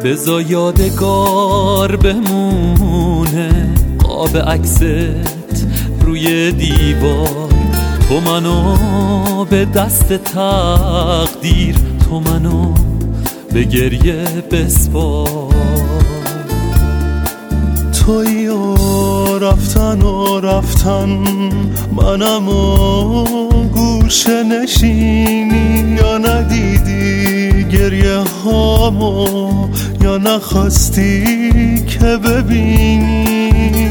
بذار یادگار بمونه قاب عکست روی دیوار. تو منو به دست تقدیر، تو منو به گریه بسپار. تویی و رفتن منم و گوشه نشینی، یا ندیدی گریه هامو یا نخواستی که ببینی.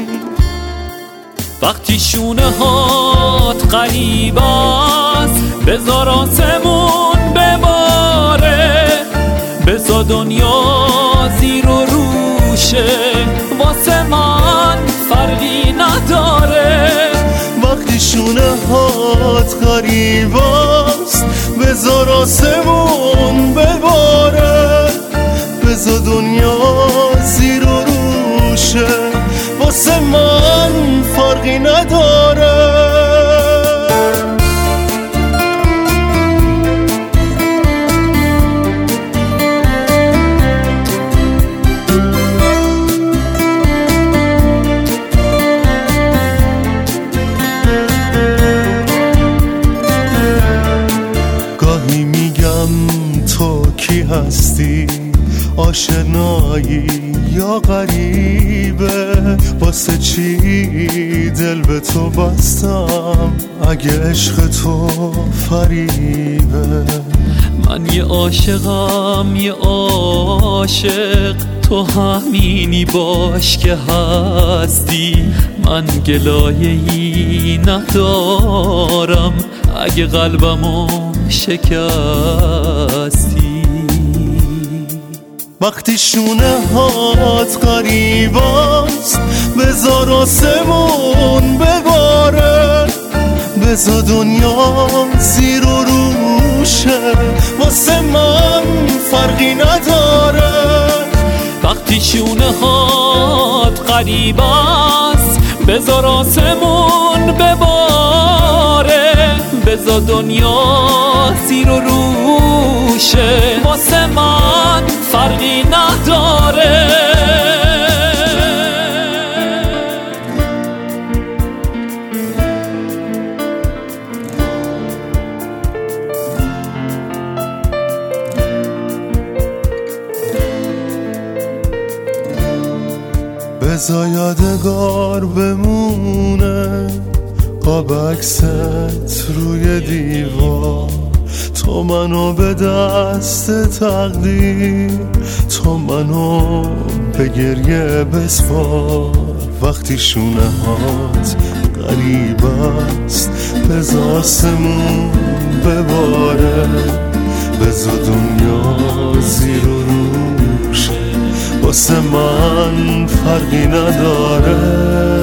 وقتی شونه هات غریب است بذار آسمون بباره، بذار دنیا زیر و روشه واسه من فرقی نداره. وقتی شونه هات غریب است بذار آسمون بباره، بذار دنیا زیر و روشه واسه من فرقی نداره. گاهی میگم تو کی هستی، آشنایی یا غریبه، واسه چی دل به تو بستم اگه عشق تو فریبه. من یه عاشقم یه عاشق، تو همینی باش که هستی. من گلایه‌ای ندارم اگه قلبمو شکستی. وقتی شونه هات غریب است بذار آسمون بباره، بذار دنیا زیر و روشه واسه من فرقی نداره. وقتی شونه هات غریب است بذار آسمون بباره، بذار دنیا زیر و روشه واسه من فرقی نداره. بذار یادگار بمونه قاب عکست روی دیوار. تو منو به دست تقدیر، تو منو به گریه بسپار. وقتی شونه هات غریب است بذار آسمون بباره، بذار دنیا زیر و روشه واسه من فرقی نداره.